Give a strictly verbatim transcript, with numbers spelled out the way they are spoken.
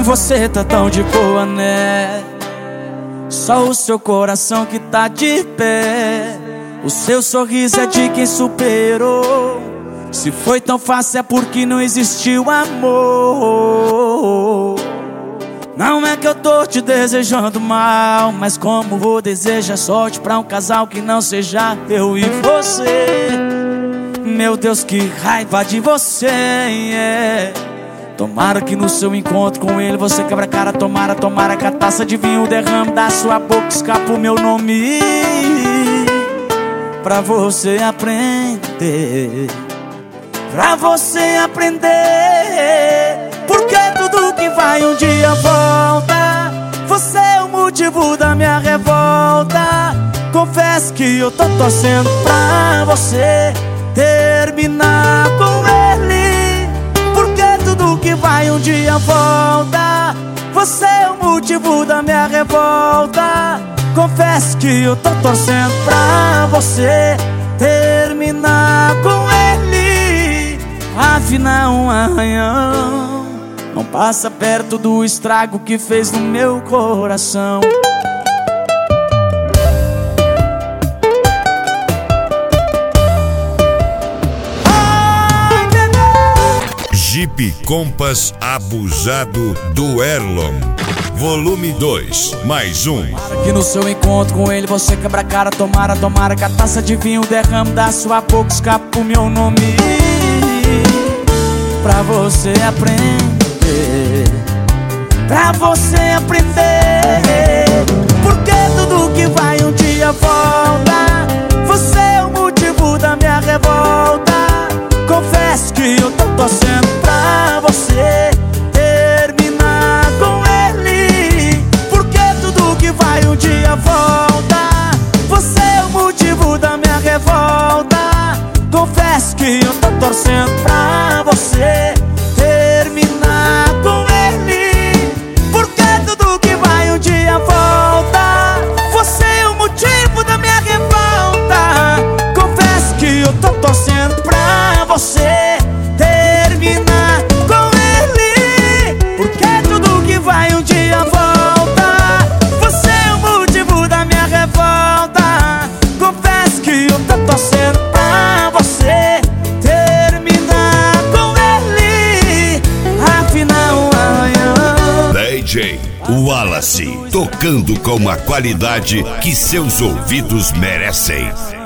você tá tão de boa, né? Só o seu coração que tá de pé. O seu sorriso é de quem superou. Se foi tão fácil é porque não existiu amor. Não é que eu tô te desejando mal, mas como vou desejar sorte pra um casal que não seja eu e você. Meu Deus, que raiva de você, yeah. Tomara que no seu encontro com ele você quebra a cara. Tomara, tomara que a taça de vinho derrame da sua boca, escapa o meu nome, pra você aprender, pra você aprender. Porque tudo que vai um dia volta. Você é o motivo da minha revolta. Confesso que eu tô torcendo pra você terminar com ele. Porque tudo que vai um dia volta. Você é o motivo da minha revolta. Confesso que eu tô torcendo pra você terminar com ele. Afinal, um arranhão não passa perto do estrago que fez no meu coração. Jeep Compass Abusado do Erlon, volume dois, mais um. Tomara que no seu encontro com ele você quebra a cara. Tomara, tomara que a taça de vinho derrame da sua boca, escapa o meu nome, pra você aprender, pra você aprender. Porque tudo que vai um dia volta. Você é o motivo da minha revolta. Confesso que eu tô torcendo pra você terminar com ele. Porque tudo que vai um dia volta. Você é o motivo da minha revolta. Confesso que eu tô torcendo pra você terminar com ele. Porque tudo que vai um dia volta. Você é o motivo da minha revolta. Confesso que eu tô torcendo pra você terminar com ele. Porque tudo que vai um dia volta. Você é o motivo da minha revolta. Confesso que eu tô torcendo pra você terminar com ele. Afinal, amanhã D J Wallace, tocando com a qualidade que seus ouvidos merecem.